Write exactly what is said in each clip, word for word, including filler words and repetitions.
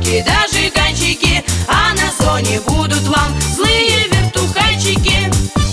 ромашки да жиганчики, а на зоне будут вам злые вертухайчики.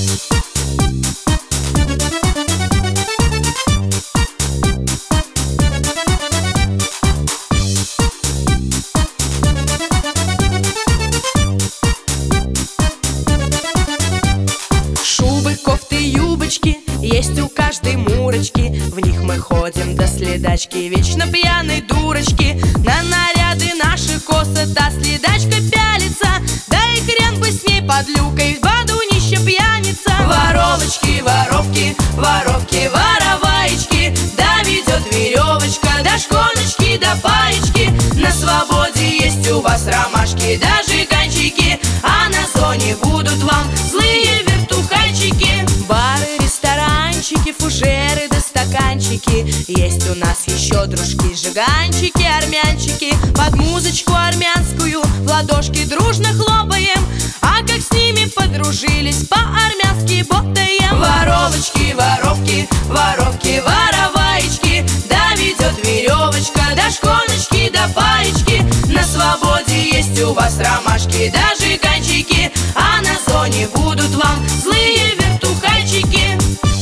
Шубы, кофты, юбочки есть у каждой мурочки. В них мы ходим до следачки, вечно пьяной дурочки. На наряды наши косы та следачка пялится, да и хрен бы с ней под люкой, в аду нище пьяница. Воровочки, воровки, воровки, вороваечки, да ведет веревочка, да шконочки, да паечки. На свободе есть у вас ромашки да жиганчики, а на зоне будут вам злые вертухайчики. Бары, ресторанчики, фужеры да стаканчики, есть у нас еще дружки, жиганчики, армянчики. Под музычку армянскую в ладошки дружно хлопаем, а как с ними подружились, по-армянски ботаем. Воровочки, воровки, воровки, вороваечки, да ведет веревочка, да шконочки, да паечки. На свободе есть у вас ромашки да жиганчики, а на зоне будут вам злые вертухайчики.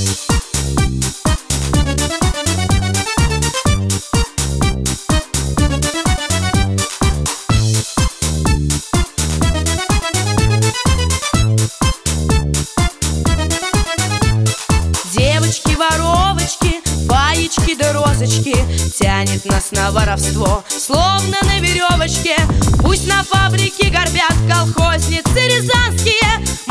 Девочки-воровочки, баечки да розочки, тянет нас на воровство, словно на веревочке. Пусть на фабрике горбят колхозницы рязанские,